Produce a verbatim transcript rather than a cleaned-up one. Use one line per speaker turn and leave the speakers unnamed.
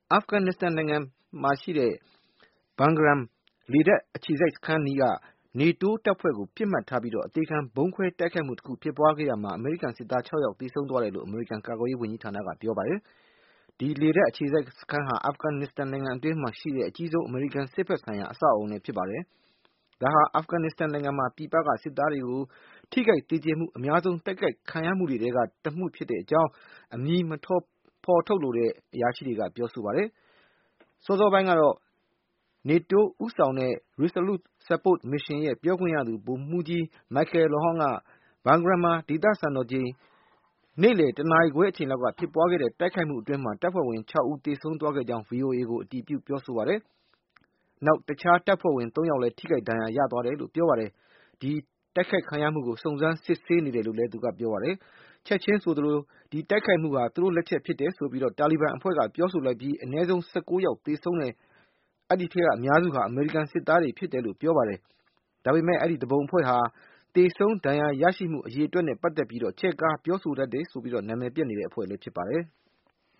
အာဖဂန်နစ္စတန်နိုင်ငံမှာရှိတဲ့ Bagram လေတပ်အခြေစိုက်စခန်းနီးက နေတိုးတပ်ဖွဲ့ကိုပစ်မှတ်ထားပြီး အသေခံဗုံးခွဲတိုက်ခိုက်မှုတခုဖြစ်ပွားခဲ့ရာမှာ အမေရိကန်စစ်သား ၆ ယောက်သေဆုံးသွားတယ်လို့ အမေရိကန်ကာကွယ်ရေးဝန်ကြီးဌာနကပြောပါတယ်။ ဒီလေတပ်အခြေစိုက်စခန်းဟာ အာဖဂန်နစ္စတန်နိုင်ငံအတွင်းမှာရှိတဲ့ အကြီးဆုံး အမေရိကန်စစ်ဘက်ဆိုင်ရာအဆောက်အအုံလည်းဖြစ်ပါတယ်။ ဒါဟာ အာဖဂန်နစ္စတန်နိုင်ငံမှာ ပြည်ပကစစ်သားတွေကို ထိခိုက်သေကျေမှုအများဆုံးတိုက်ခိုက်ခံရမှုတွေထဲက တမှုဖြစ်ကြောင်း အမည်မဖော်ထုတ်လိုတဲ့အရာရှိတွေကပြောပါတယ်။ စောစောပိုင်းကတော့ နေတိုးဦးဆောင်တဲ့ Resolute Support Mission ရဲ့ပြောခွင့်ရသူ ဗိုလ်မှူးကြီး Michael LeHong က Bagram မှာ ဒေသစံတော်ချိန် နေ့လည် တနာရီခွဲအချိန်လောက်ကဖြစ်ပွားခဲ့တဲ့တိုက်ခိုက်မှုအတွင်း တပ်ဖွဲ့ဝင် ၆ ဦးသေဆုံးသွားခဲ့ကြောင်း ဗွီအိုအေကို အတည်ပြုပြောဆိုပါတယ်။ နောက်တခြားတပ်ဖွဲ့ဝင် သုံး ယောက်လည်း ထိခိုက်ဒဏ်ရာရသွားတယ်လို့ပြောပါတယ်။ ဒီတိုက်ခိုက်ခံရမှုကို စုံစမ်းစစ်ဆေးနေတယ်လို့လည်းသူကပြောပါတယ်။ ချက်ချင်းဆိုသလို ဒီတိုက်ခိုက်မှုဟာ သူတို့လက်ချက်ဖြစ်တယ်ဆိုပြီး တာလီဘန်အဖွဲ့ကပြောဆိုလိုက်ပြီး အနည်းဆုံး ၁၉ ယောက်သေဆုံးတဲ့ အဲဒီထဲကအများစုဟာ အမေရိကန်စစ်သားတွေဖြစ်တယ်လို့ပြောပါတယ်။ ဒါပေမဲ့ အဲဒီသူပုန်အဖွဲ့ဟာ သေဆုံးဒဏ်ရာရရှိမှုအရေအတွက်နဲ့ပတ်သက်ပြီး ချဲ့ကားပြောဆိုတတ်တယ်ဆိုပြီး နာမည်ပျက်နေတဲ့အဖွဲ့လည်းဖြစ်ပါတယ်။